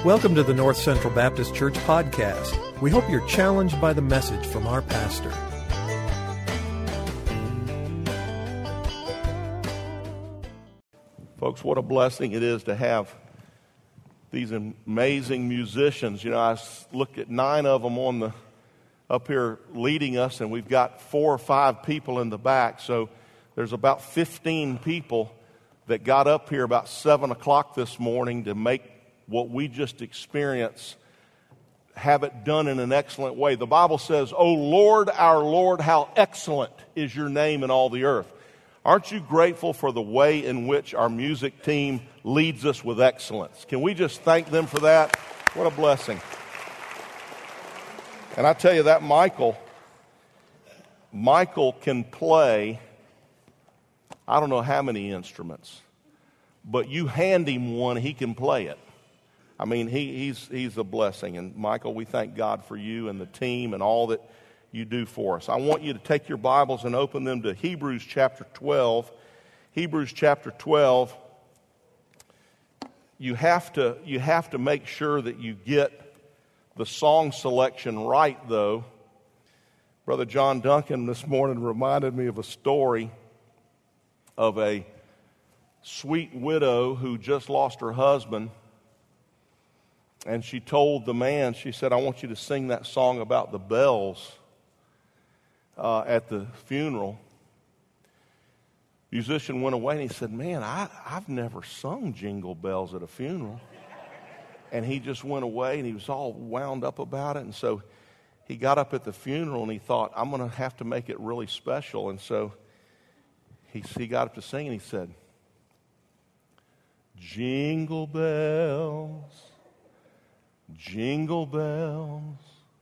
Welcome to the North Central Baptist Church podcast. We hope you're challenged by the message from our pastor. Folks, what a blessing it is to have these amazing musicians. You know, I looked at 9 of them up here leading us, and we've got 4 or 5 people in the back. So there's about 15 people that got up here about 7 o'clock this morning to make what we just experienced, have it done in an excellent way. The Bible says, "O Lord, our Lord, how excellent is your name in all the earth." Aren't you grateful for the way in which our music team leads us with excellence? Can we just thank them for that? What a blessing. And I tell you that Michael can play, I don't know how many instruments, but you hand him one, he can play it. I mean, he's a blessing. And Michael, we thank God for you and the team and all that you do for us. I want you to take your Bibles and open them to Hebrews chapter 12. Hebrews chapter 12. You have to make sure that you get the song selection right, though. Brother John Duncan this morning reminded me of a story of a sweet widow who just lost her husband. And she told the man, she said, "I want you to sing that song about the bells at the funeral." Musician went away and he said, "Man, I've never sung Jingle Bells at a funeral." And he just went away and he was all wound up about it. And so he got up at the funeral and he thought, "I'm going to have to make it really special." And so he got up to sing and he said, "Jingle bells, jingle bells,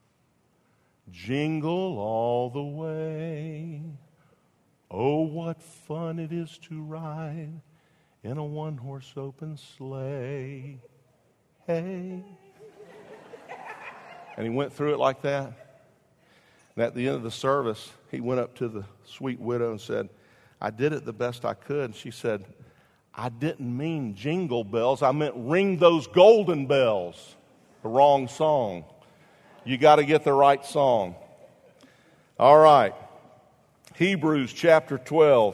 jingle all the way. Oh, what fun it is to ride in a one-horse open sleigh. Hey." And he went through it like that. And at the end of the service, he went up to the sweet widow and said, "I did it the best I could." And she said, "I didn't mean jingle bells. I meant ring those golden bells." The wrong song. You got to get the right song. All right. Hebrews chapter 12.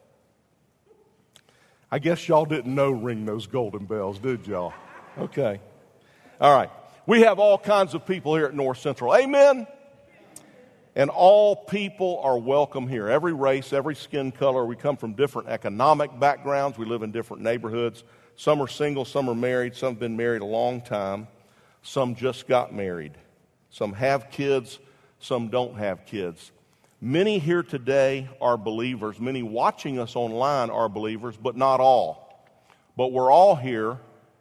I guess y'all didn't know "Ring Those Golden Bells," did y'all? Okay. All right. We have all kinds of people here at North Central. Amen? And all people are welcome here. Every race, every skin color. We come from different economic backgrounds. We live in different neighborhoods. Some are single, some are married, some have been married a long time. Some just got married. Some have kids, some don't have kids. Many here today are believers. Many watching us online are believers, but not all. But we're all here,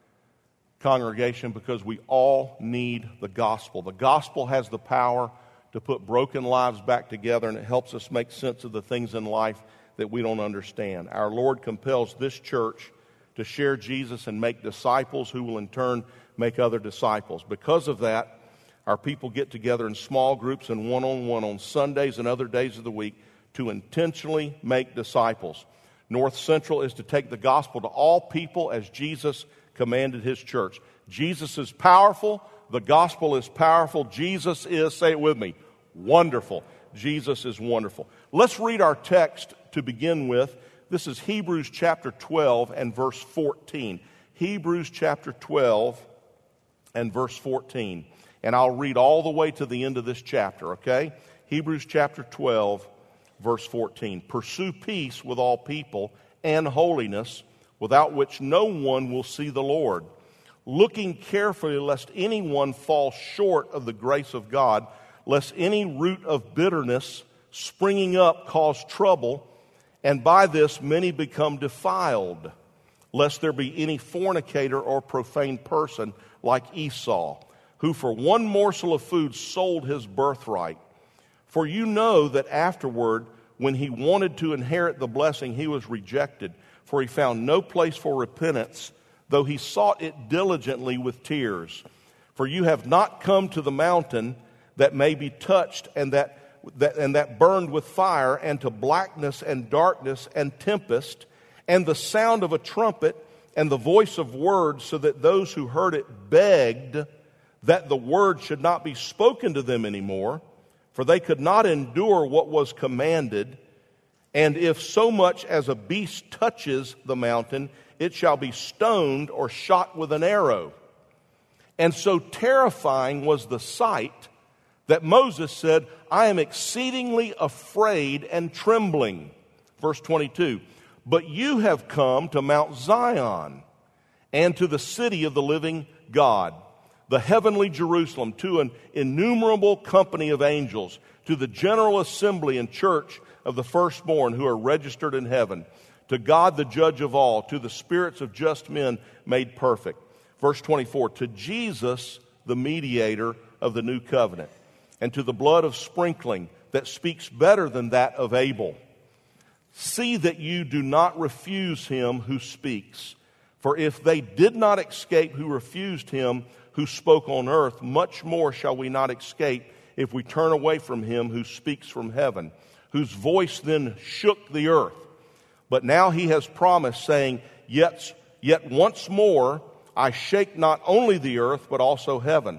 congregation, because we all need the gospel. The gospel has the power to put broken lives back together, and it helps us make sense of the things in life that we don't understand. Our Lord compels this church to share Jesus and make disciples who will in turn make other disciples. Because of that, our people get together in small groups and one-on-one on Sundays and other days of the week to intentionally make disciples. North Central is to take the gospel to all people as Jesus commanded his church. Jesus is powerful. The gospel is powerful. Jesus is, say it with me, wonderful. Jesus is wonderful. Let's read our text to begin with. This is Hebrews chapter 12 and verse 14. Hebrews chapter 12 and verse 14. And I'll read all the way to the end of this chapter, okay? Hebrews chapter 12, verse 14. "Pursue peace with all people and holiness, without which no one will see the Lord. Looking carefully lest anyone fall short of the grace of God, lest any root of bitterness springing up cause trouble, and by this many become defiled, lest there be any fornicator or profane person like Esau, who for one morsel of food sold his birthright. For you know that afterward, when he wanted to inherit the blessing, he was rejected, for he found no place for repentance, though he sought it diligently with tears. For you have not come to the mountain that may be touched and that burned with fire, and to blackness and darkness and tempest, and the sound of a trumpet, and the voice of words, so that those who heard it begged that the word should not be spoken to them anymore, for they could not endure what was commanded. And if so much as a beast touches the mountain, it shall be stoned or shot with an arrow. And so terrifying was the sight that Moses said, I am exceedingly afraid and trembling. Verse 22, but you have come to Mount Zion and to the city of the living God, the heavenly Jerusalem, to an innumerable company of angels, to the general assembly and church of the firstborn who are registered in heaven, to God the judge of all, to the spirits of just men made perfect. Verse 24, to Jesus, the mediator of the new covenant, and to the blood of sprinkling that speaks better than that of Abel. See that you do not refuse him who speaks. For if they did not escape who refused him who spoke on earth, much more shall we not escape if we turn away from him who speaks from heaven, whose voice then shook the earth. But now he has promised, saying, Yet once more I shake not only the earth, but also heaven.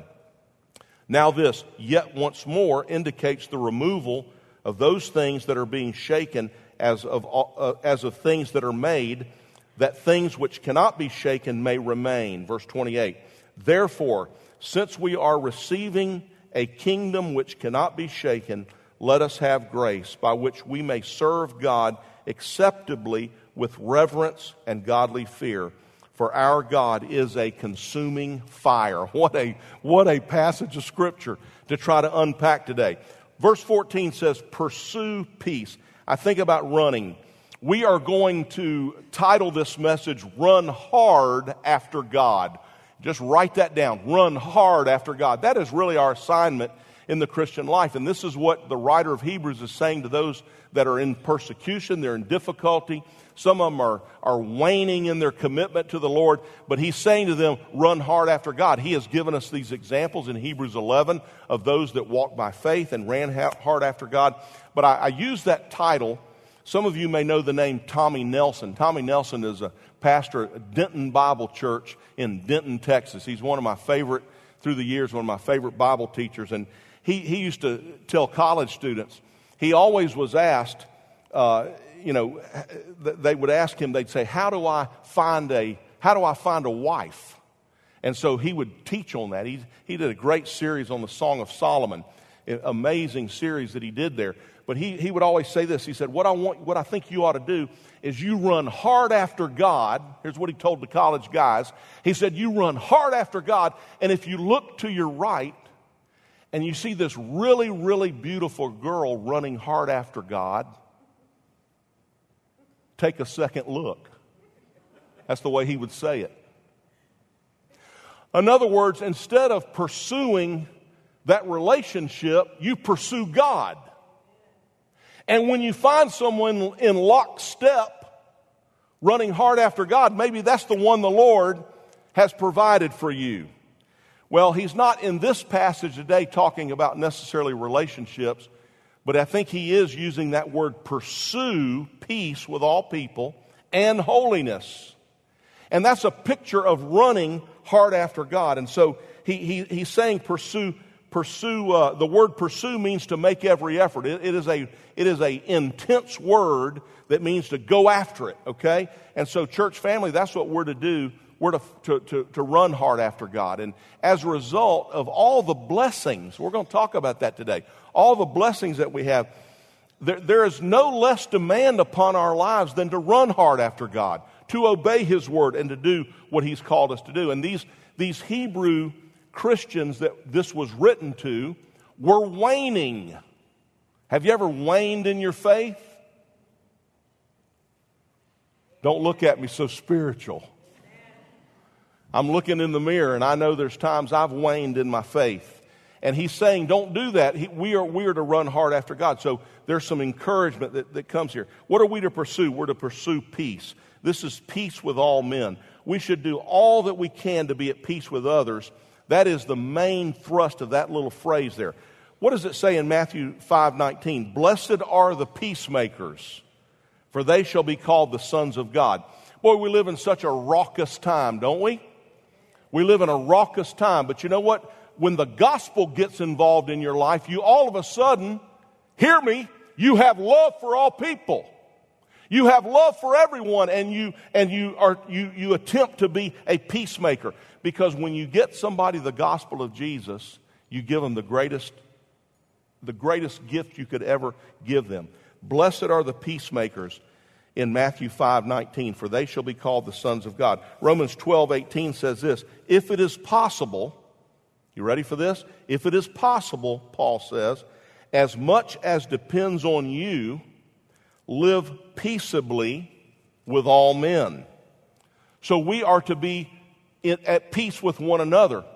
Now this, yet once more, indicates the removal of those things that are being shaken as of things that are made, that things which cannot be shaken may remain. Verse 28, therefore, since we are receiving a kingdom which cannot be shaken, let us have grace by which we may serve God acceptably with reverence and godly fear. For our God is a consuming fire. What a passage of Scripture to try to unpack today. Verse 14 says, pursue peace. I think about running. We are going to title this message, Run Hard After God. Just write that down. Run hard after God. That is really our assignment in the Christian life. And this is what the writer of Hebrews is saying to those that are in persecution, they're in difficulty. Some of them are waning in their commitment to the Lord, but he's saying to them, run hard after God. He has given us these examples in Hebrews 11 of those that walked by faith and ran hard after God. But I use that title. Some of you may know the name Tommy Nelson. Tommy Nelson is a pastor at Denton Bible Church in Denton, Texas. He's one of my favorite, through the years, one of my favorite Bible teachers. And he used to tell college students, he always was asked, they would ask him, they'd say, how do I find a wife? And so he would teach on that. He did a great series on the Song of Solomon, amazing series that he did there. But he would always say this. He said, what I think you ought to do is you run hard after God. Here's what he told the college guys. He said, you run hard after God, and if you look to your right and you see this really, really beautiful girl running hard after God, take a second look. That's the way he would say it. In other words, instead of pursuing that relationship, you pursue God. And when you find someone in lockstep running hard after God, maybe that's the one the Lord has provided for you. Well, he's not in this passage today talking about necessarily relationships, but I think he is using that word pursue peace with all people and holiness. And that's a picture of running hard after God. And so he's saying pursue. The word pursue means to make every effort. It is a intense word that means to go after it, okay? And so church family, that's what we're to do. We're to run hard after God. And as a result of all the blessings, we're going to talk about that today, all the blessings that we have, there is no less demand upon our lives than to run hard after God, to obey His word and to do what He's called us to do. And these Hebrew Christians that this was written to were waning. Have you ever waned in your faith? Don't look at me so spiritual. I'm looking in the mirror and I know there's times I've waned in my faith. And he's saying don't do that. We are to run hard after God. So there's some encouragement that comes here. What are we to pursue? We're to pursue peace. This is peace with all men. We should do all that we can to be at peace with others. That is the main thrust of that little phrase there. What does it say in Matthew 5:19? Blessed are the peacemakers, for they shall be called the sons of God. Boy, we live in such a raucous time, don't we? We live in a raucous time, but you know what? When the gospel gets involved in your life, you all of a sudden, hear me, you have love for all people. You have love for everyone, and you attempt to be a peacemaker. Because when you get somebody the gospel of Jesus, you give them the greatest gift you could ever give them. Blessed are the peacemakers in Matthew 5:19, for they shall be called the sons of God. Romans 12:18 says this, if it is possible, you ready for this? If it is possible, Paul says, as much as depends on you, live peaceably with all men. So we are to be at peace with one another.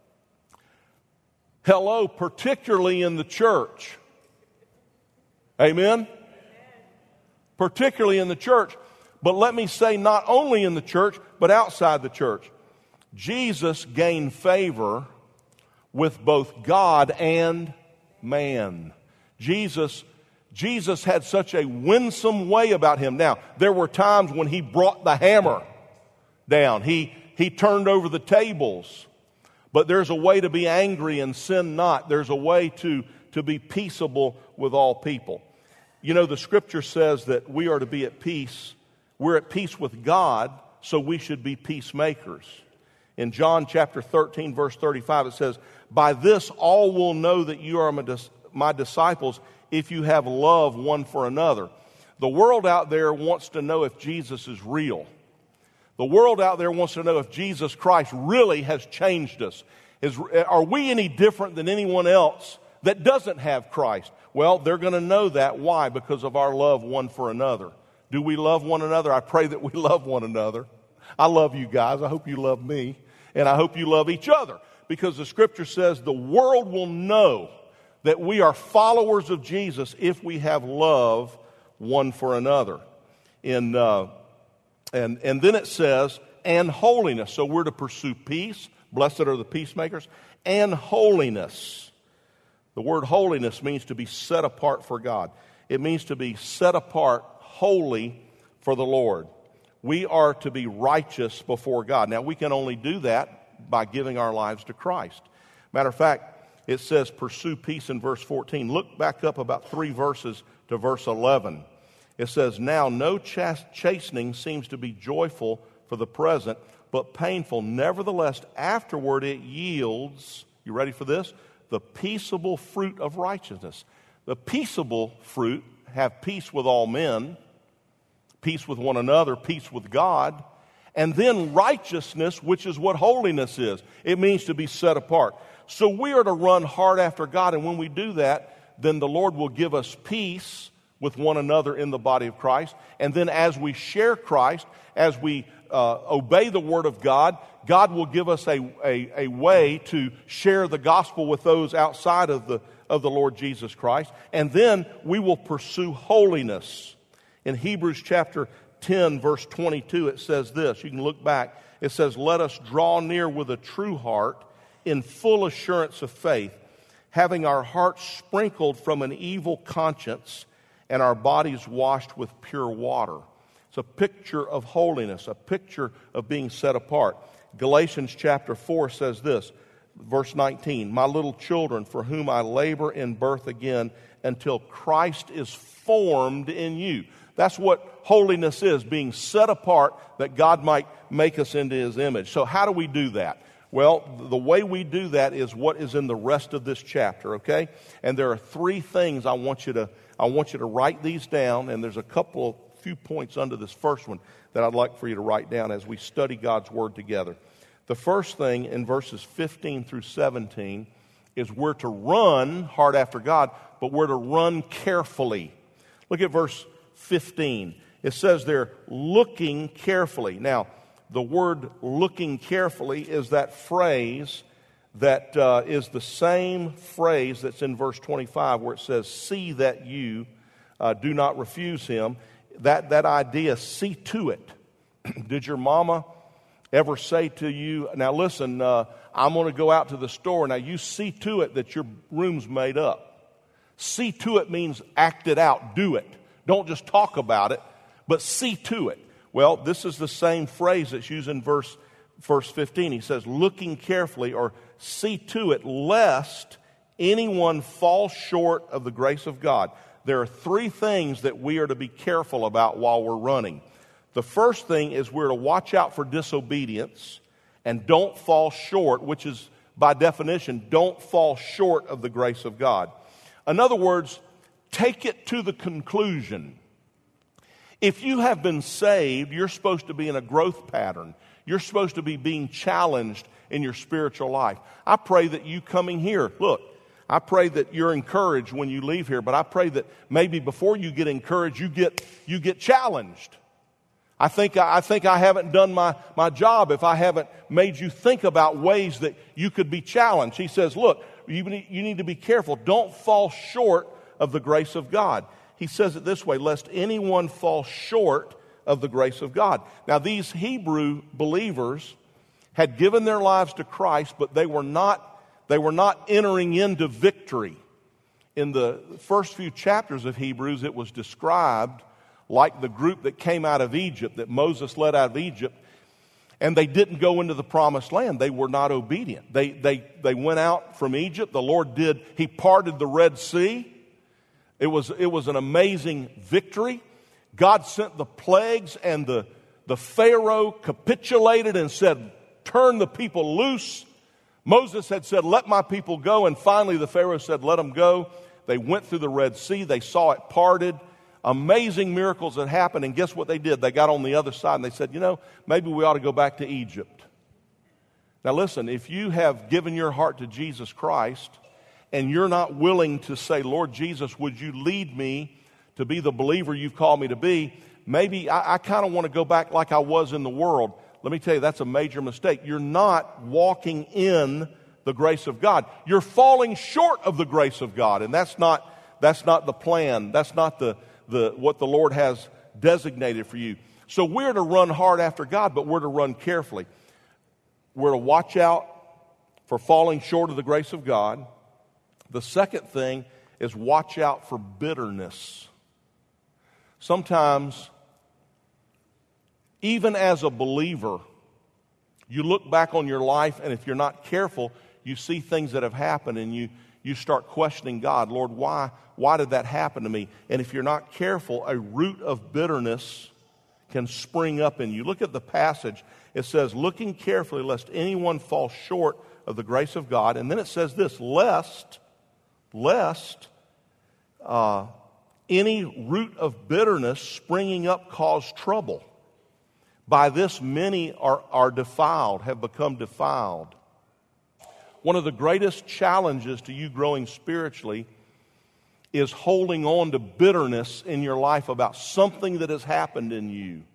Hello, particularly in the church. Amen? Particularly in the church. But let me say, not only in the church, but outside the church. Jesus gained favor with both God and man. Jesus had such a winsome way about him. Now, there were times when he brought the hammer down. He turned over the tables. But there's a way to be angry and sin not. There's a way to be peaceable with all people. You know, the scripture says that we are to be at peace. We're at peace with God, so we should be peacemakers. In John chapter 13, verse 35, it says, by this all will know that you are my disciples if you have love one for another. The world out there wants to know if Jesus is real. The world out there wants to know if Jesus Christ really has changed us. Are we any different than anyone else that doesn't have Christ? Well, they're going to know that. Why? Because of our love one for another. Do we love one another? I pray that we love one another. I love you guys. I hope you love me. And I hope you love each other. Because the scripture says the world will know that we are followers of Jesus if we have love one for another. And then it says, and holiness. So we're to pursue peace. Blessed are the peacemakers. And holiness. The word holiness means to be set apart for God. It means to be set apart, holy for the Lord. We are to be righteous before God. Now, we can only do that by giving our lives to Christ. Matter of fact, it says pursue peace in verse 14. Look back up about 3 verses to verse 11. It says, now no chastening seems to be joyful for the present, but painful. Nevertheless, afterward it yields, you ready for this? The peaceable fruit of righteousness. The peaceable fruit have peace with all men, peace with one another, peace with God, and then righteousness, which is what holiness is. It means to be set apart. So we are to run hard after God, and when we do that, then the Lord will give us peace with one another in the body of Christ. And then as we share Christ, as we obey the Word of God, God will give us a way to share the gospel with those outside of the Lord Jesus Christ. And then we will pursue holiness. In Hebrews chapter 10, verse 22, it says this. You can look back. It says, let us draw near with a true heart in full assurance of faith, having our hearts sprinkled from an evil conscience and our bodies washed with pure water. It's a picture of holiness, a picture of being set apart. Galatians chapter 4 says this, verse 19, my little children, for whom I labor in birth again until Christ is formed in you. That's what holiness is, being set apart that God might make us into His image. So how do we do that? Well, the way we do that is what is in the rest of this chapter, okay? And there are 3 things I want you to write these down, and there's a few points under this first one that I'd like for you to write down as we study God's Word together. The first thing in verses 15 through 17 is we're to run hard after God, but we're to run carefully. Look at verse 15. It says there, looking carefully. Now, the word looking carefully is that phrase that is the same phrase that's in verse 25 where it says, see that you do not refuse him. That idea, see to it. Did your mama ever say to you, now listen, I'm going to go out to the store. Now you see to it that your room's made up. See to it means act it out, do it. Don't just talk about it, but see to it. Well, this is the same phrase that's used in verse 15. He says, looking carefully, or see to it, lest anyone fall short of the grace of God. There are three things that we are to be careful about while we're running. The first thing is we're to watch out for disobedience and don't fall short, which is, by definition, don't fall short of the grace of God. In other words, take it to the conclusion. If you have been saved, you're supposed to be in a growth pattern. You're supposed to be being challenged in your spiritual life. I pray that you coming here, look, I pray that you're encouraged when you leave here, but I pray that maybe before you get encouraged, you get challenged. I think I haven't done my job if I haven't made you think about ways that you could be challenged. He says, look, you need to be careful. Don't fall short of the grace of God. He says it this way, lest anyone fall short of the grace of God. Now, these Hebrew believers had given their lives to Christ, but they were not entering into victory. In the first few chapters of Hebrews, it was described like the group that came out of Egypt, that Moses led out of Egypt, and they didn't go into the promised land. They were not obedient. They went out from Egypt. The Lord did. He parted the Red Sea. It was an amazing victory. God sent the plagues, and the Pharaoh capitulated and said, turn the people loose. Moses had said, let my people go, and finally the Pharaoh said, let them go. They went through the Red Sea. They saw it parted. Amazing miracles had happened, and guess what they did? They got on the other side, and they said, maybe we ought to go back to Egypt. Now listen, if you have given your heart to Jesus Christ, and you're not willing to say, Lord Jesus, would you lead me to be the believer you've called me to be, maybe I kind of want to go back like I was in the world. Let me tell you, that's a major mistake. You're not walking in the grace of God. You're falling short of the grace of God, and that's not the plan. That's not what the Lord has designated for you. So we're to run hard after God, but we're to run carefully. We're to watch out for falling short of the grace of God. The second thing is watch out for bitterness. Sometimes, even as a believer, you look back on your life, and if you're not careful, you see things that have happened, and you start questioning God. Lord, why did that happen to me? And if you're not careful, a root of bitterness can spring up in you. Look at the passage. It says, looking carefully lest anyone fall short of the grace of God. And then it says this, lest any root of bitterness springing up cause trouble. By this many are defiled, have become defiled. One of the greatest challenges to you growing spiritually is holding on to bitterness in your life about something that has happened in you.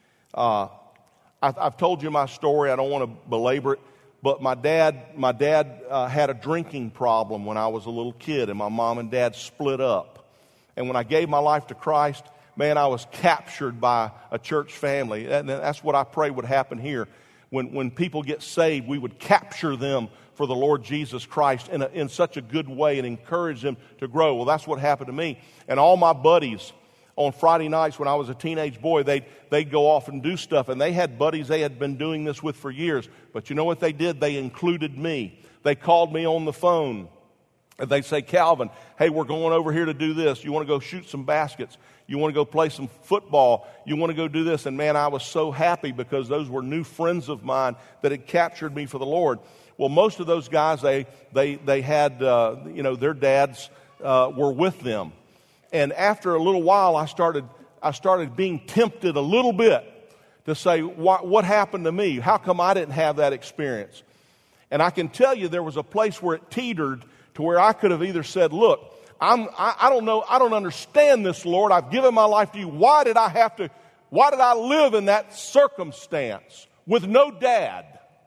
I've told you my story. I don't want to belabor it, but my dad had a drinking problem when I was a little kid, and my mom and dad split up. And when I gave my life to Christ, man, I was captured by a church family. And that's what I pray would happen here. When people get saved, we would capture them for the Lord Jesus Christ in such a good way and encourage them to grow. Well, that's what happened to me. And all my buddies on Friday nights when I was a teenage boy, they'd go off and do stuff. And they had buddies they had been doing this with for years. But you know what they did? They included me. They called me on the phone. And they'd say, Calvin, hey, we're going over here to do this. You want to go shoot some baskets? You want to go play some football? You want to go do this? And man, I was so happy because those were new friends of mine that had captured me for the Lord. Well, most of those guys, they had, their dads were with them. And after a little while, I started being tempted a little bit to say, what happened to me? How come I didn't have that experience? And I can tell you there was a place where it teetered to where I could have either said, look, I don't know, I don't understand this, Lord. I've given my life to you. Why did I live in that circumstance with no dad?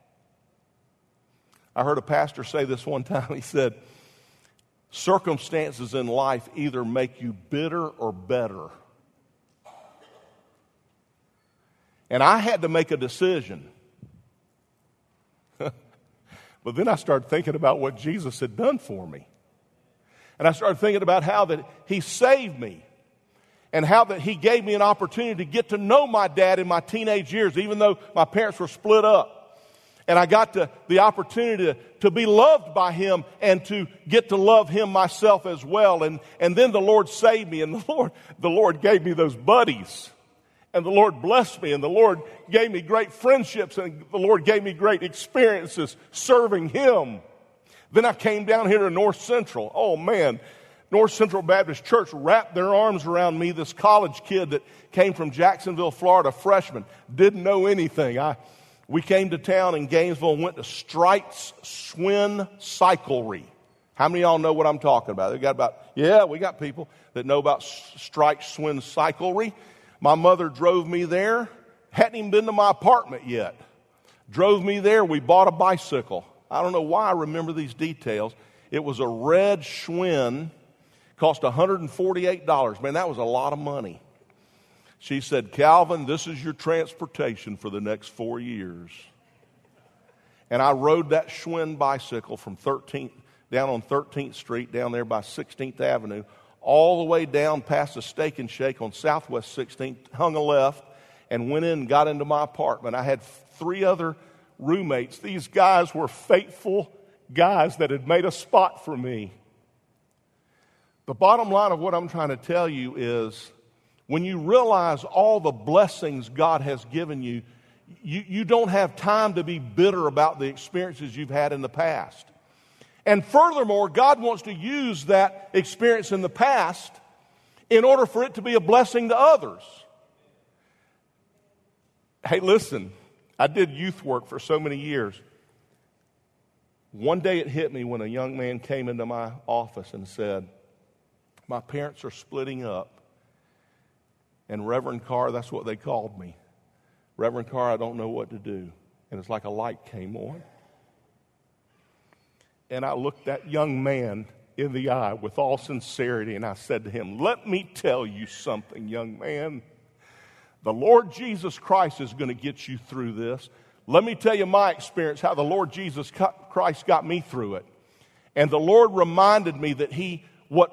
I heard a pastor say this one time. He said, circumstances in life either make you bitter or better. And I had to make a decision. But then I started thinking about what Jesus had done for me. And I started thinking about how that He saved me. and how that he gave me an opportunity to get to know my dad in my teenage years, even though my parents were split up. And I got the opportunity to be loved by him and to get to love him myself as well. And then the Lord saved me, and the Lord gave me those buddies. And the Lord blessed me, and the Lord gave me great friendships, and the Lord gave me great experiences serving him. Then I came down here to North Central. Oh man, North Central Baptist Church wrapped their arms around me, this college kid that came from Jacksonville, Florida, freshman, didn't know anything. We came to town in Gainesville and went to Stripes Schwinn Cyclery. How many of y'all know what I'm talking about? We got people that know about Stripes Schwinn Cyclery. My mother drove me there. Hadn't even been to my apartment yet. Drove me there. We bought a bicycle. I don't know why I remember these details. It was a red Schwinn. Cost $148. Man, that was a lot of money. She said, Calvin, this is your transportation for the next 4 years. And I rode that Schwinn bicycle from 13th, down on 13th Street, down there by 16th Avenue, all the way down past the Steak and Shake on Southwest 16th, hung a left, and went in and got into my apartment. I had 3 other roommates. These guys were faithful guys that had made a spot for me. The bottom line of what I'm trying to tell you is, when you realize all the blessings God has given you, you don't have time to be bitter about the experiences you've had in the past. And furthermore, God wants to use that experience in the past in order for it to be a blessing to others. Hey, listen, I did youth work for so many years. One day it hit me when a young man came into my office and said, my parents are splitting up. And Reverend Carr, that's what they called me. Reverend Carr, I don't know what to do. And it's like a light came on. And I looked that young man in the eye with all sincerity, and I said to him, let me tell you something, young man. The Lord Jesus Christ is going to get you through this. Let me tell you my experience, how the Lord Jesus Christ got me through it. And the Lord reminded me that what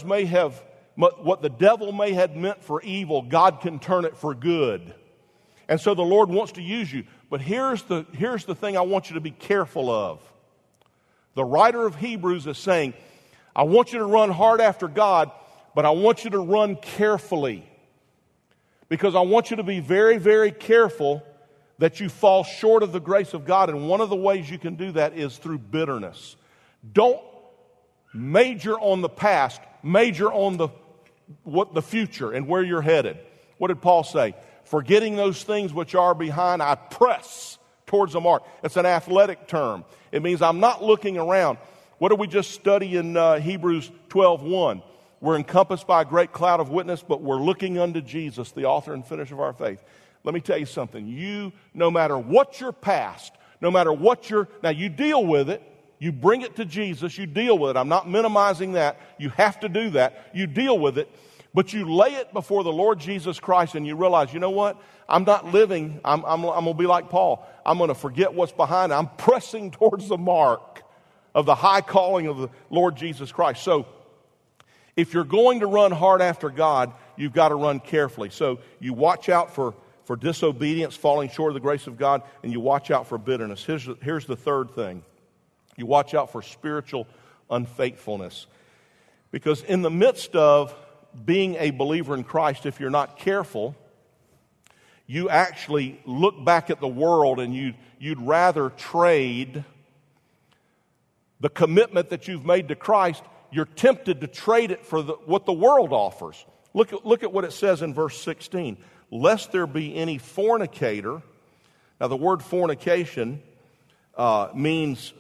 the devil may have meant for evil, God can turn it for good. And so the Lord wants to use you. But here's the thing I want you to be careful of. The writer of Hebrews is saying, I want you to run hard after God, but I want you to run carefully. Because I want you to be very, very careful that you fall short of the grace of God. And one of the ways you can do that is through bitterness. Don't major on the past, major on the future and where you're headed. What did Paul say? Forgetting those things which are behind, I press towards the mark. It's an athletic term. It means I'm not looking around. What did we just study in Hebrews 12:1? We're encompassed by a great cloud of witness, but we're looking unto Jesus, the author and finisher of our faith. Let me tell you something. No matter what your past, no matter what now you deal with it. You bring it to Jesus, you deal with it. I'm not minimizing that. You have to do that. You deal with it. But you lay it before the Lord Jesus Christ and you realize, you know what? I'm not living. I'm going to be like Paul. I'm going to forget what's behind. I'm pressing towards the mark of the high calling of the Lord Jesus Christ. So if you're going to run hard after God, you've got to run carefully. So you watch out for disobedience, falling short of the grace of God, and you watch out for bitterness. Here's the third thing. You watch out for spiritual unfaithfulness. Because in the midst of being a believer in Christ, if you're not careful, you actually look back at the world and you'd rather trade the commitment that you've made to Christ. You're tempted to trade it for what the world offers. Look at what it says in verse 16. Lest there be any fornicator. Now the word fornication means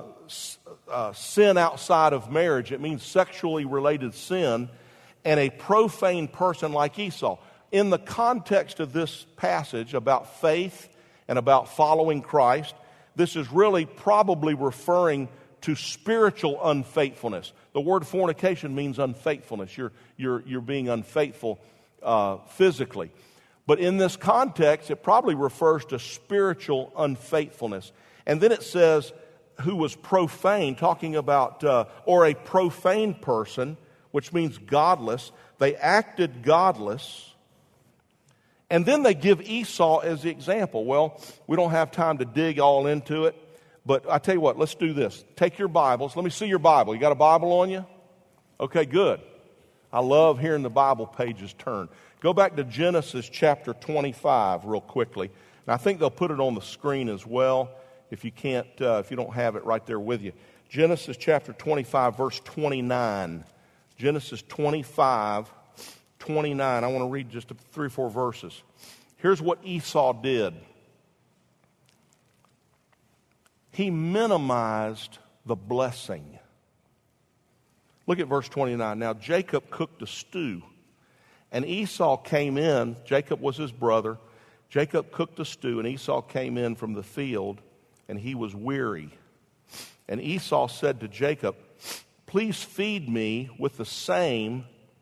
sin outside of marriage. It means sexually related sin, and a profane person like Esau. In the context of this passage about faith and about following Christ, this is really probably referring to spiritual unfaithfulness. The word fornication means unfaithfulness. You're being unfaithful physically. But in this context, it probably refers to spiritual unfaithfulness. And then it says, who was profane, talking about, or a profane person, which means godless. They acted godless. And then they give Esau as the example. Well, we don't have time to dig all into it, but I tell you what, let's do this. Take your Bibles. Let me see your Bible. You got a Bible on you? Okay, good. I love hearing the Bible pages turn. Go back to Genesis chapter 25 real quickly. And I think they'll put it on the screen as well if you can't, if you don't have it right there with you. Genesis chapter 25, verse 29. Genesis 25, 29. I want to read just 3 or 4 verses. Here's what Esau did. He minimized the blessing. Look at verse 29. Now Jacob cooked a stew, and Esau came in. Jacob was his brother. Jacob cooked a stew, and Esau came in from the field, and he was weary. And Esau said to Jacob, "Please feed me with that same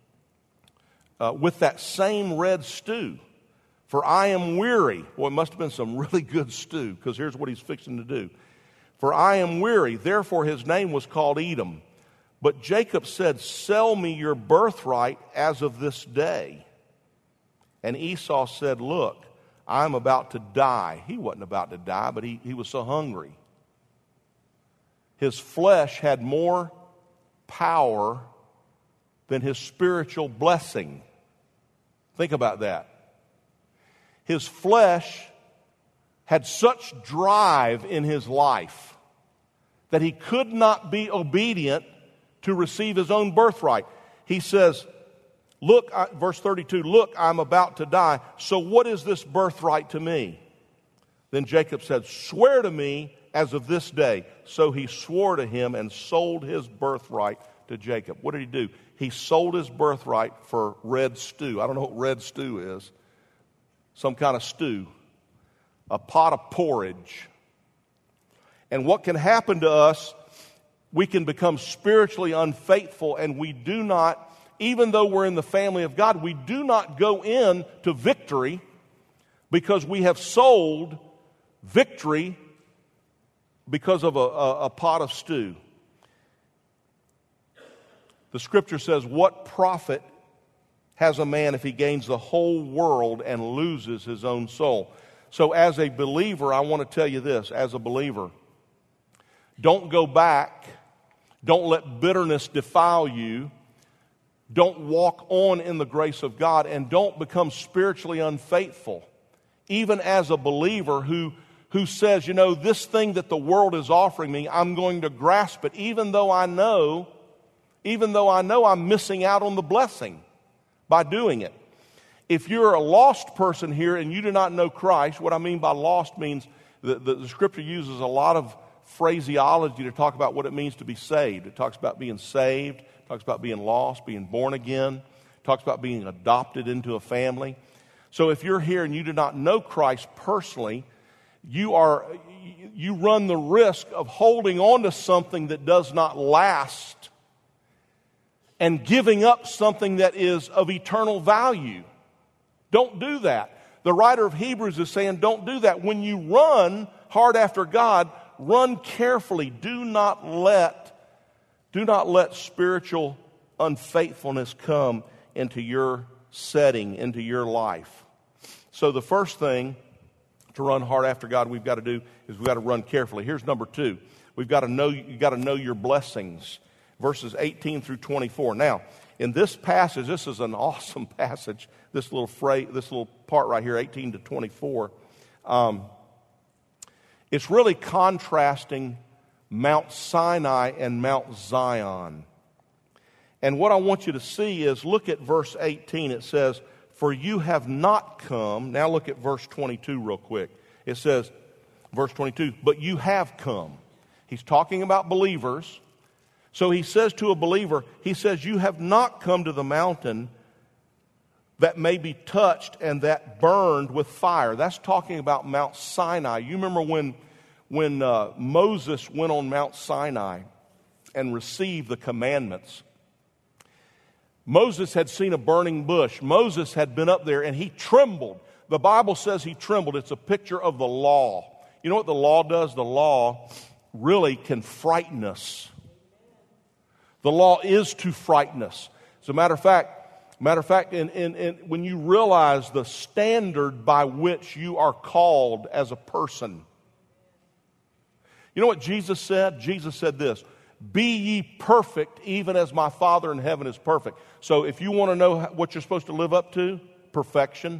red stew, for I am weary." Well, it must have been some really good stew, because here's what he's fixing to do. "For I am weary." Therefore his name was called Edom. But Jacob said, "Sell me your birthright as of this day." And Esau said, "Look, I'm about to die." He wasn't about to die, but he was so hungry. His flesh had more power than his spiritual blessing. Think about that. His flesh had such drive in his life that he could not be obedient to receive his own birthright. He says, "Look," verse 32, "Look, I'm about to die. So what is this birthright to me?" Then Jacob said, "Swear to me as of this day." So he swore to him and sold his birthright to Jacob. What did he do? He sold his birthright for red stew. I don't know what red stew is. Some kind of stew. A pot of porridge. And what can happen to us, we can become spiritually unfaithful, and we do not, even though we're in the family of God, we do not go in to victory because we have sold victory because of a pot of stew. The scripture says, "What profit has a man if he gains the whole world and loses his own soul?" So as a believer, I want to tell you this, as a believer, don't go back. Don't let bitterness defile you. Don't walk on in the grace of God, and don't become spiritually unfaithful. Even as a believer who says, this thing that the world is offering me, I'm going to grasp it, even though I know I'm missing out on the blessing by doing it. If you're a lost person here and you do not know Christ, what I mean by lost means the scripture uses a lot of phraseology to talk about what it means to be saved. It talks about being saved, it talks about being lost, being born again, it talks about being adopted into a family. So if you're here and you do not know Christ personally, you run the risk of holding on to something that does not last and giving up something that is of eternal value. Don't do that. The writer of Hebrews is saying, don't do that. When you run hard after God, run carefully. Do not let spiritual unfaithfulness come into your setting, into your life. So the first thing to run hard after God we've got to do is we've got to run carefully. Here's number 2. You've got to know your blessings. Verses 18 through 24. Now, in this passage, this is an awesome passage, this little part right here, 18 to 24. It's really contrasting Mount Sinai and Mount Zion. And what I want you to see is, look at verse 18. It says, "For you have not come." Now look at verse 22 real quick. It says, verse 22, "But you have come." He's talking about believers. So he says to a believer, he says, "You have not come to the mountain that may be touched and that burned with fire." That's talking about Mount Sinai. You remember when Moses went on Mount Sinai and received the commandments. Moses had seen a burning bush. Moses had been up there and he trembled. The Bible says he trembled. It's a picture of the law. You know what the law does? The law really can frighten us. The law is to frighten us. As a matter of fact, when you realize the standard by which you are called as a person. You know what Jesus said? Jesus said this, "Be ye perfect, even as my Father in heaven is perfect." So if you want to know what you're supposed to live up to, perfection.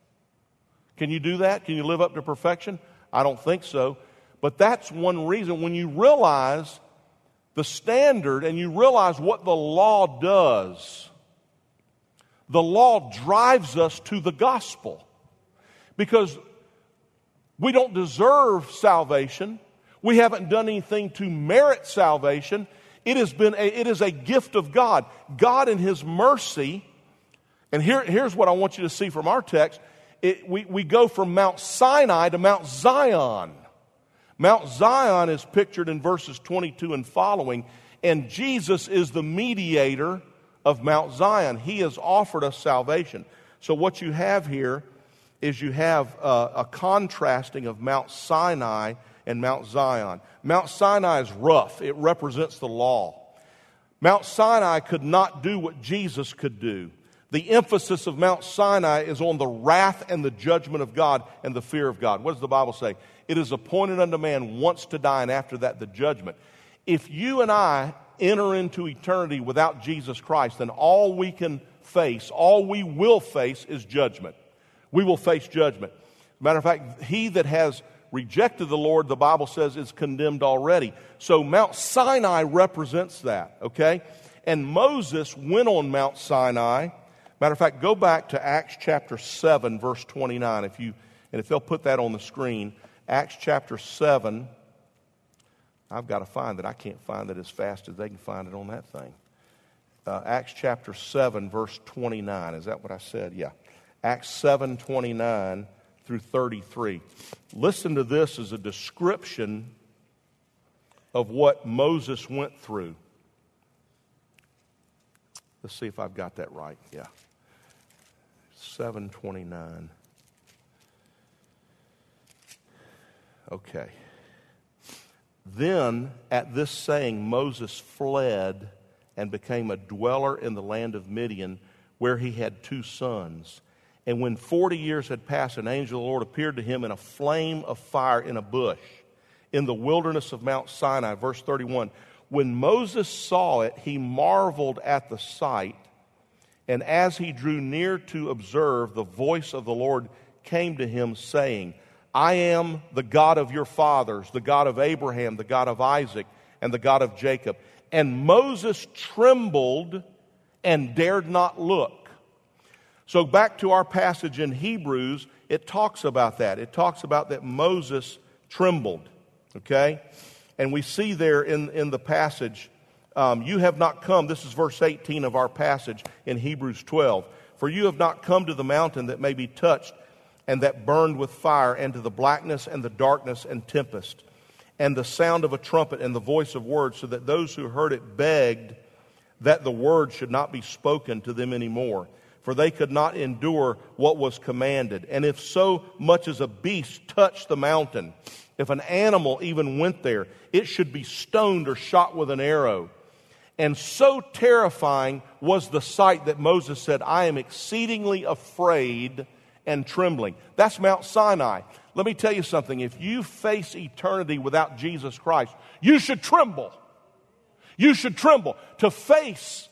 Can you do that? Can you live up to perfection? I don't think so. But that's one reason. When you realize the standard and you realize what the law does, the law drives us to the gospel. Because we don't deserve salvation. We haven't done anything to merit salvation. It is a gift of God. God in His mercy, and here's what I want you to see from our text. We go from Mount Sinai to Mount Zion. Mount Zion is pictured in verses 22 and following, and Jesus is the mediator of Mount Zion. He has offered us salvation. So what you have here is you have a contrasting of Mount Sinai and Mount Zion. Mount Sinai is rough. It represents the law. Mount Sinai could not do what Jesus could do. The emphasis of Mount Sinai is on the wrath and the judgment of God and the fear of God. What does the Bible say? It is appointed unto man once to die, and after that the judgment. If you and I enter into eternity without Jesus Christ, then all we can face, all we will face is judgment. We will face judgment. As a matter of fact, he that has rejected the Lord, the Bible says, is condemned already. So Mount Sinai represents that, okay? And Moses went on Mount Sinai. Matter of fact, go back to Acts chapter 7, verse 29. If they'll put that on the screen, Acts chapter 7. I've got to find it. I can't find it as fast as they can find it on that thing. Acts chapter 7, verse 29. Is that what I said? Yeah. Acts 7, 29 through 33. Listen to this as a description of what Moses went through. Let's see if I've got that right. Yeah. 7:29. Okay. Then at this saying Moses fled and became a dweller in the land of Midian, where he had 2 sons. And when 40 years had passed, an angel of the Lord appeared to him in a flame of fire in a bush in the wilderness of Mount Sinai. Verse 31. When Moses saw it, he marveled at the sight. And as he drew near to observe, the voice of the Lord came to him, saying, I am the God of your fathers, the God of Abraham, the God of Isaac, and the God of Jacob. And Moses trembled and dared not look. So back to our passage in Hebrews, it talks about that. It talks about that Moses trembled, okay? And we see there in the passage, you have not come, this is verse 18 of our passage in Hebrews 12, for you have not come to the mountain that may be touched and that burned with fire, and to the blackness and the darkness and tempest, and the sound of a trumpet and the voice of words, so that those who heard it begged that the word should not be spoken to them anymore, for they could not endure what was commanded. And if so much as a beast touched the mountain, if an animal even went there, it should be stoned or shot with an arrow. And so terrifying was the sight that Moses said, I am exceedingly afraid and trembling. That's Mount Sinai. Let me tell you something. If you face eternity without Jesus Christ, you should tremble. You should tremble. To face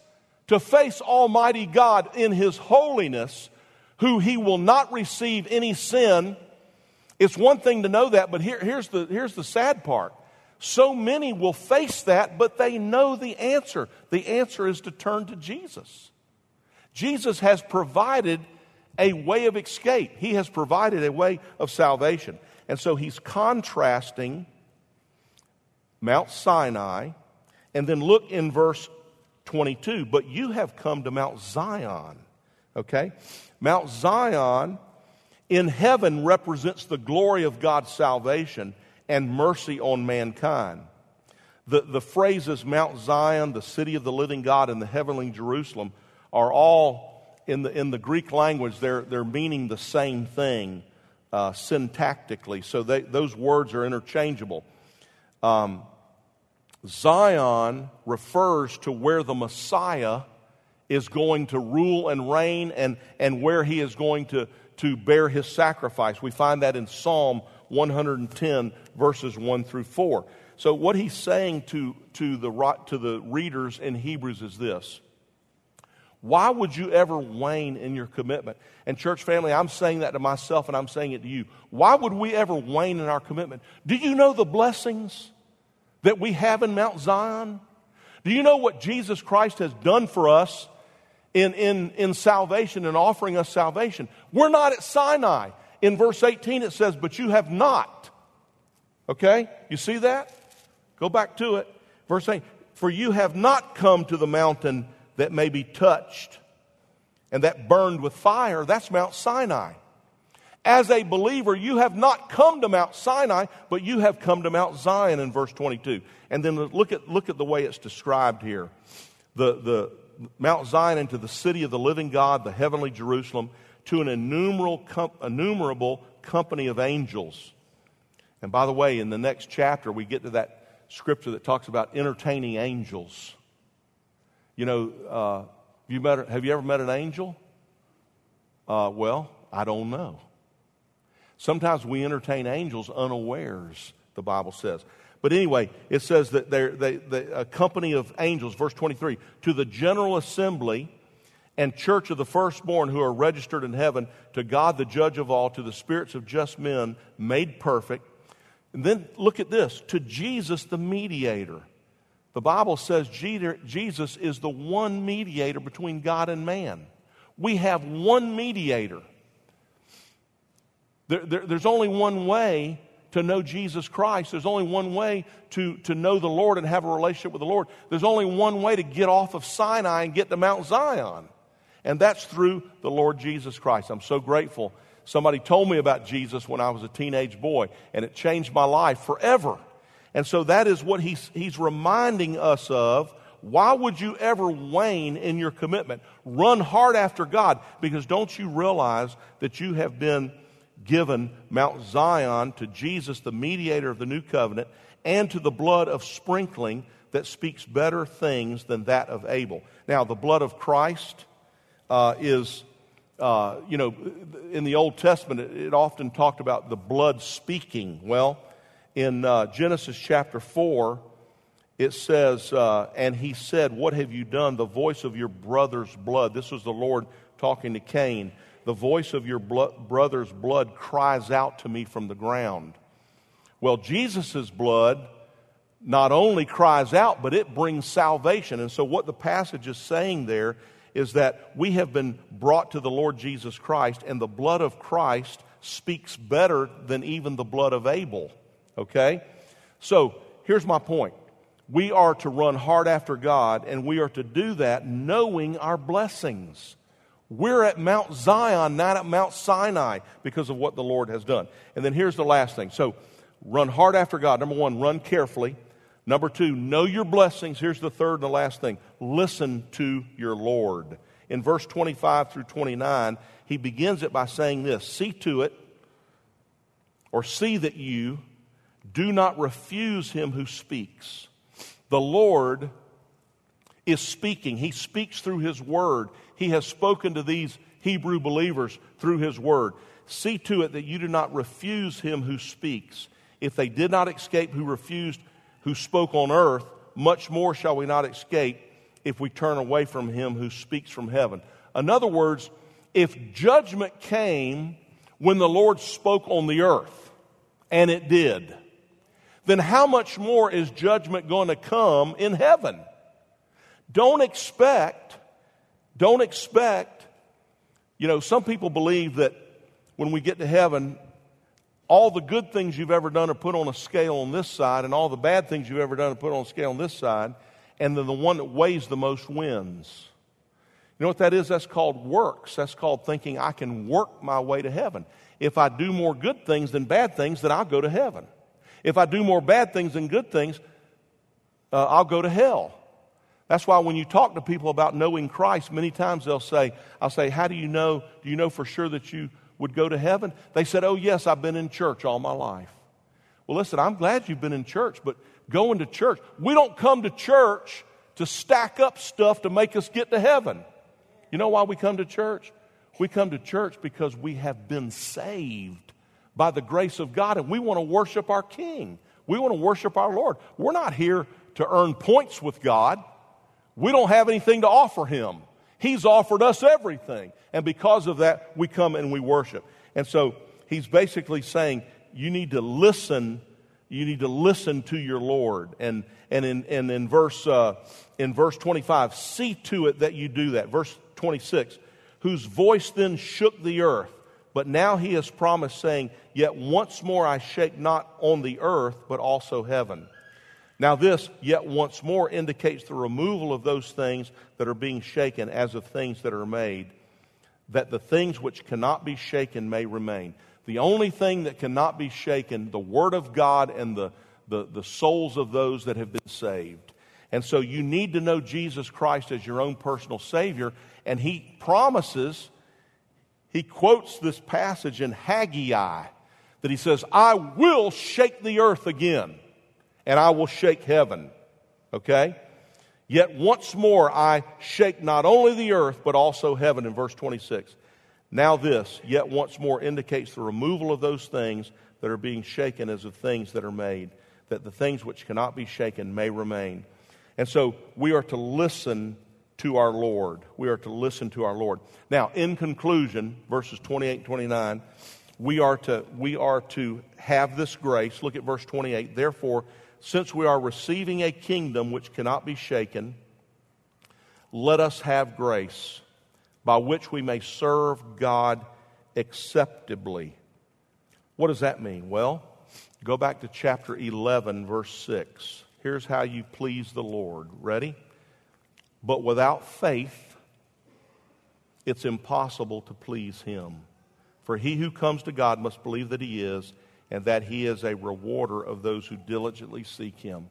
Almighty God in His holiness, who He will not receive any sin. It's one thing to know that, but here's the sad part. So many will face that, but they know the answer. The answer is to turn to Jesus. Jesus has provided a way of escape. He has provided a way of salvation. And so He's contrasting Mount Sinai, and then look in verse 22. But you have come to Mount Zion. Okay? Mount Zion in heaven represents the glory of God's salvation and mercy on mankind. The phrases Mount Zion, the city of the living God, and the heavenly Jerusalem are all in the Greek language. They're meaning the same thing syntactically. So those words are interchangeable. Zion refers to where the Messiah is going to rule and reign and where he is going to bear his sacrifice. We find that in Psalm 110, verses 1 through 4. So what he's saying to the readers in Hebrews is this: why would you ever wane in your commitment? And church family, I'm saying that to myself and I'm saying it to you. Why would we ever wane in our commitment? Do you know the blessings that we have in Mount Zion? Do you know what Jesus Christ has done for us in salvation and offering us salvation? We're not at Sinai. In verse 18 it says, but you have not. Okay? You see that? Go back to it. Verse 8, for you have not come to the mountain that may be touched and that burned with fire. That's Mount Sinai. As a believer, you have not come to Mount Sinai, but you have come to Mount Zion in verse 22. And then look at the way it's described here. The Mount Zion, into the city of the living God, the heavenly Jerusalem, to an innumerable company of angels. And by the way, in the next chapter, we get to that scripture that talks about entertaining angels. You know, have you ever met an angel? Well, I don't know. Sometimes we entertain angels unawares, the Bible says. But anyway, it says that a company of angels, verse 23, to the general assembly and church of the firstborn who are registered in heaven, to God the judge of all, to the spirits of just men made perfect. And then look at this, to Jesus the mediator. The Bible says Jesus is the one mediator between God and man. We have one mediator. There's only one way to know Jesus Christ. There's only one way to know the Lord and have a relationship with the Lord. There's only one way to get off of Sinai and get to Mount Zion. And that's through the Lord Jesus Christ. I'm so grateful. Somebody told me about Jesus when I was a teenage boy, and it changed my life forever. And so that is what he's reminding us of. Why would you ever wane in your commitment? Run hard after God, because don't you realize that you have been given Mount Zion to Jesus, the mediator of the new covenant, and to the blood of sprinkling that speaks better things than that of Abel. Now, the blood of Christ is, in the Old Testament, it often talked about the blood speaking. Well, in Genesis chapter 4, it says, and he said, what have you done? The voice of your brother's blood. This was the Lord talking to Cain. The voice of your brother's blood cries out to me from the ground. Well, Jesus' blood not only cries out, but it brings salvation. And so what the passage is saying there is that we have been brought to the Lord Jesus Christ, and the blood of Christ speaks better than even the blood of Abel. Okay? So here's my point. We are to run hard after God, and we are to do that knowing our blessings. We're at Mount Zion, not at Mount Sinai, because of what the Lord has done. And then here's the last thing. So run hard after God. Number one, run carefully. Number two, know your blessings. Here's the third and the last thing. Listen to your Lord. In verse 25 through 29, he begins it by saying this: see to it, or see that you do not refuse him who speaks. The Lord is speaking. He speaks through his word. He has spoken to these Hebrew believers through his word. See to it that you do not refuse him who speaks. If they did not escape who spoke on earth, much more shall we not escape if we turn away from him who speaks from heaven. In other words, if judgment came when the Lord spoke on the earth, and it did, then how much more is judgment going to come in heaven? Don't expect, some people believe that when we get to heaven, all the good things you've ever done are put on a scale on this side, and all the bad things you've ever done are put on a scale on this side, and then the one that weighs the most wins. You know what that is? That's called works. That's called thinking I can work my way to heaven. If I do more good things than bad things, then I'll go to heaven. If I do more bad things than good things, I'll go to hell. That's why when you talk to people about knowing Christ, many times I'll say, how do you know? Do you know for sure that you would go to heaven? They said, oh yes, I've been in church all my life. Well, listen, I'm glad you've been in church, but going to church, we don't come to church to stack up stuff to make us get to heaven. You know why we come to church? We come to church because we have been saved by the grace of God, and we want to worship our King. We want to worship our Lord. We're not here to earn points with God. We don't have anything to offer Him. He's offered us everything. And because of that, we come and we worship. And so He's basically saying, you need to listen. You need to listen to your Lord. And in verse 25, see to it that you do that. Verse 26, whose voice then shook the earth. But now He has promised, saying, yet once more I shake not on the earth, but also heaven. Now this, yet once more, indicates the removal of those things that are being shaken as of things that are made, that the things which cannot be shaken may remain. The only thing that cannot be shaken, the Word of God and the souls of those that have been saved. And so you need to know Jesus Christ as your own personal Savior. And He promises, He quotes this passage in Haggai, that He says, I will shake the earth again, and I will shake heaven. Okay? Yet once more I shake not only the earth, but also heaven, in verse 26. Now this, yet once more, indicates the removal of those things that are being shaken as of things that are made, that the things which cannot be shaken may remain. And so we are to listen to our Lord. We are to listen to our Lord. Now, in conclusion, verses 28 and 29, we are to have this grace. Look at verse 28. Therefore, since we are receiving a kingdom which cannot be shaken, let us have grace, by which we may serve God acceptably. What does that mean? Well, go back to chapter 11, verse 6. Here's how you please the Lord. Ready? But without faith, it's impossible to please Him. For he who comes to God must believe that He is, and that He is a rewarder of those who diligently seek Him.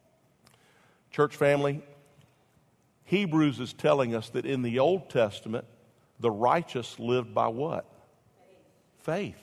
Church family, Hebrews is telling us that in the Old Testament, the righteous lived by what? Faith.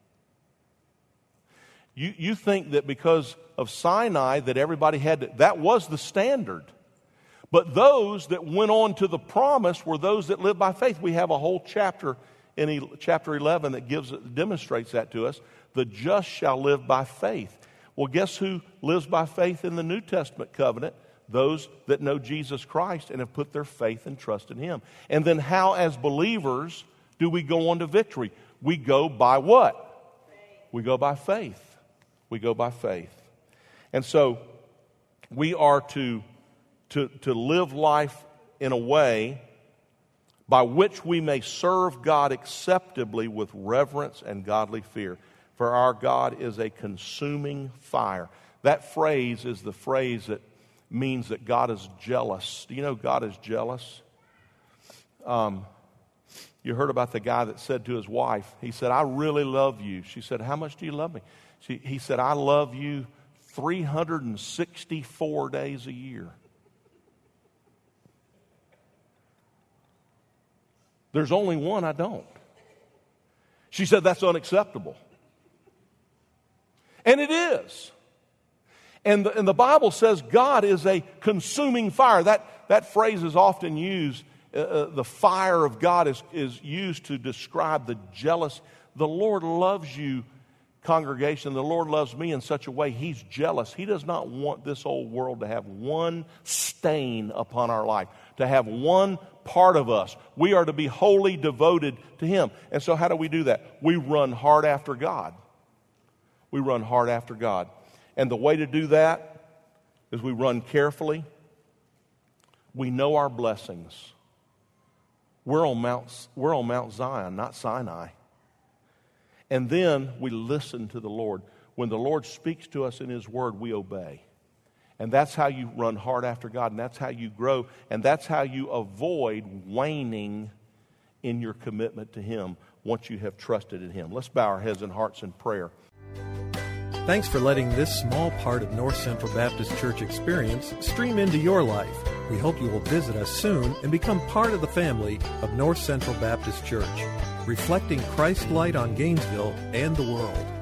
You think that because of Sinai that everybody had to, that was the standard. But those that went on to the promise were those that lived by faith. We have a whole chapter in chapter 11 that demonstrates that to us. The just shall live by faith. Well, guess who lives by faith in the New Testament covenant? Those that know Jesus Christ and have put their faith and trust in Him. And then how, as believers, do we go on to victory? We go by what? Faith. We go by faith. We go by faith. And so we are to live life in a way by which we may serve God acceptably with reverence and godly fear. For our God is a consuming fire. That phrase is the phrase that means that God is jealous. Do you know God is jealous? You heard about the guy that said to his wife, he said, I really love you. She said, how much do you love me? He said, I love you 364 days a year. There's only one I don't. She said, that's unacceptable. And it is. And the Bible says God is a consuming fire. That phrase is often used. The fire of God is used to describe the jealous. The Lord loves you, congregation. The Lord loves me in such a way. He's jealous. He does not want this old world to have one stain upon our life, to have one part of us. We are to be wholly devoted to Him. And so how do we do that? We run hard after God. We run hard after God. And the way to do that is we run carefully. We know our blessings. We're on Mount Zion, not Sinai. And then we listen to the Lord. When the Lord speaks to us in His Word, we obey. And that's how you run hard after God, and that's how you grow, and that's how you avoid waning in your commitment to Him once you have trusted in Him. Let's bow our heads and hearts in prayer. Thanks for letting this small part of North Central Baptist Church experience stream into your life. We hope you will visit us soon and become part of the family of North Central Baptist Church, reflecting Christ's light on Gainesville and the world.